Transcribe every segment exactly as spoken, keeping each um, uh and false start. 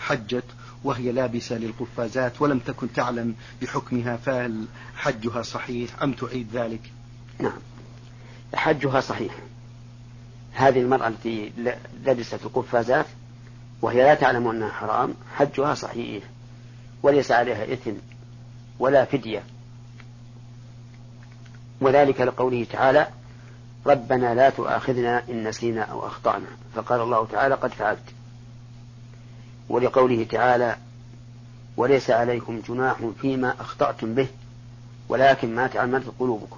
حجت وهي لابسة للقفازات ولم تكن تعلم بحكمها، فهل حجها صحيح أم تعيد ذلك؟ نعم، حجها صحيح. هذه المرأة التي لبست القفازات وهي لا تعلم أنها حرام حجها صحيح وليس عليها إثم ولا فدية، وذلك لقوله تعالى ربنا لا تؤاخذنا إن نسينا أو أخطأنا، فقال الله تعالى قد فعلت. ولقوله تعالى وليس عليكم جناح فيما أخطأتم به ولكن ما تعمدت قلوبكم.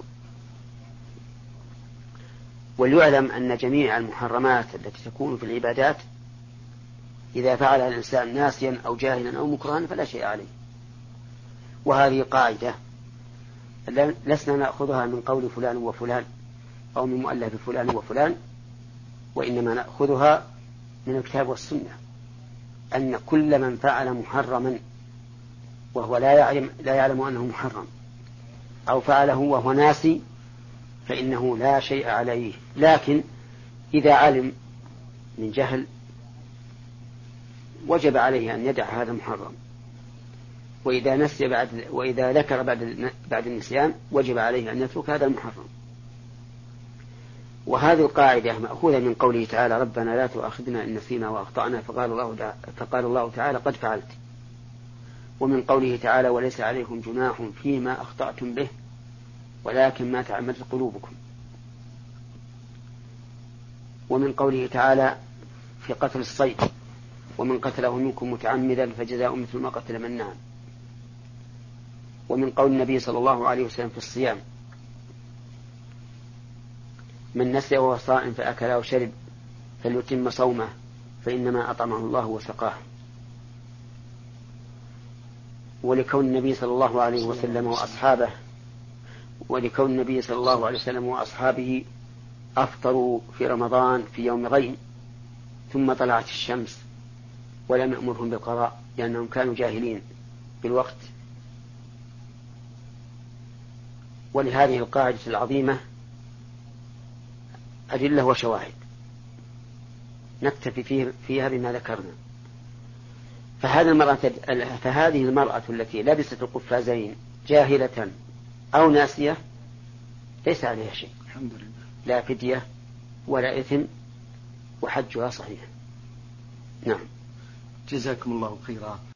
وليعلم أن جميع المحرمات التي تكون في العبادات إذا فعلها الإنسان ناسيا أو جاهلا أو مكرها فلا شيء عليه. وهذه قاعدة لسنا نأخذها من قول فلان وفلان أو من مؤلف فلان وفلان، وإنما نأخذها من الكتاب والسنة، أن كل من فعل محرما وهو لا يعلم, لا يعلم أنه محرم أو فعله وهو ناسي فإنه لا شيء عليه، لكن إذا علم من جهل وجب عليه أن يدع هذا المحرم، وإذا نسي بعد وإذا ذكر بعد بعد النسيان وجب عليه أن يترك هذا المحرم. وهذه القاعدة مأخوذة من قوله تعالى ربنا لا تؤاخذنا إن نسينا وأخطأنا، فقال الله فقال الله تعالى قد فعلت. ومن قوله تعالى وليس عليكم جناح فيما أخطأتم به ولكن ما تعمدت قلوبكم. ومن قوله تعالى في قتل الصيد ومن قتله منكم متعمدا فجزاء مثل ما قتل من نعم. ومن قول النبي صلى الله عليه وسلم في الصيام من نسي وهو صائم فأكل أو شرب فليتم صومه فإنما أطعمه الله وسقاه. ولكون النبي صلى الله عليه وسلم وأصحابه ولكون النبي صلى الله عليه وسلم وأصحابه أفطروا في رمضان في يوم غيم ثم طلعت الشمس ولم يأمرهم بالقضاء لأنهم كانوا جاهلين بالوقت. ولهذه القاعدة العظيمة أدلة وشواهد نكتفي فيها بما ذكرنا. فهذه المرأة, فهذه المرأة التي لبست القفازين جاهلة أو ناسية ليس عليها شيء، الحمد لله، لا فدية ولا إثم وحجها صحيح. نعم، جزاكم الله خيرا.